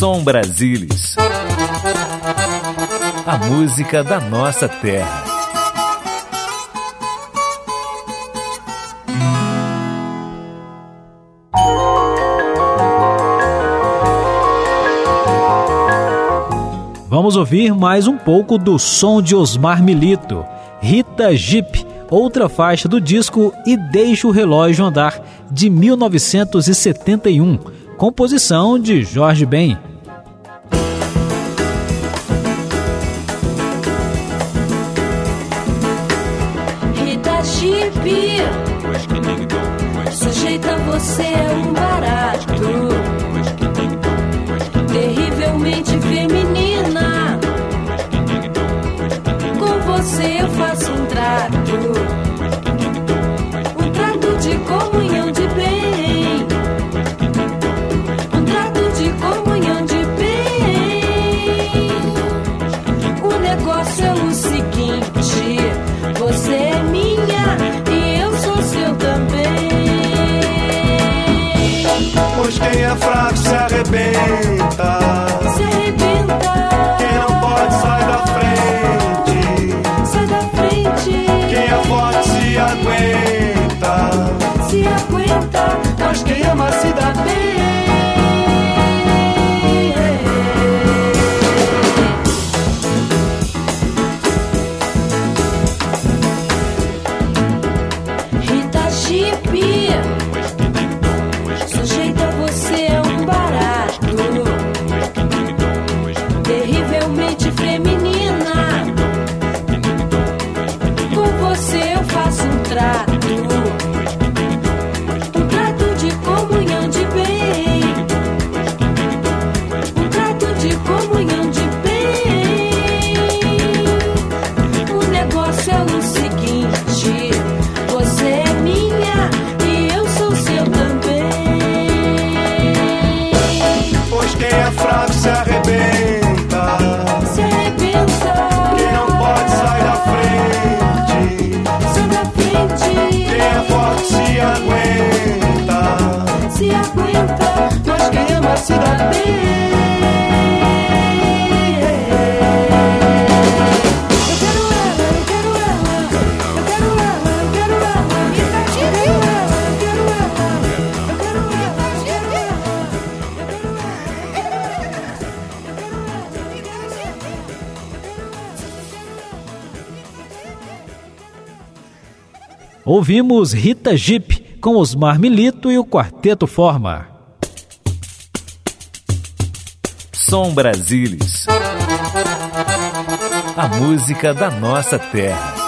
Som Brasilis. A música da nossa terra. Vamos ouvir mais um pouco do som de Osmar Milito, Rita Jeep, outra faixa do disco E Deixa o Relógio Andar, de 1971, composição de Jorge Ben. Rita Jeep, sujeita, você é um barato, terrivelmente feminina. Com você eu faço um trato de comunhão de bem, um trato de comunhão de bem. O negócio é o seguinte: você é minha e eu sou seu também. Pois quem é fraco se arrebenta, se arrebenta. Quem não pode sai da frente, sai da frente. Quem é forte se aguenta, se aguenta. Mas quem ama se dá bem. Rita Jeep, sujeita, você é um barato, terrivelmente feminina. Com você eu faço um trato de comunhão de bem, um trato de comunhão de bem. O negócio é o seguinte: você é minha e eu sou seu também. Pois quem é fraco se arrebenta, se arrebenta. Quem não pode sai da frente, sai da frente. Quem é forte se aguenta, se aguenta. Mas quem ama se dá bem. Ouvimos Rita Jeep com Osmar Milito e o Quarteto Forma. Som Brasilis. A música da nossa terra.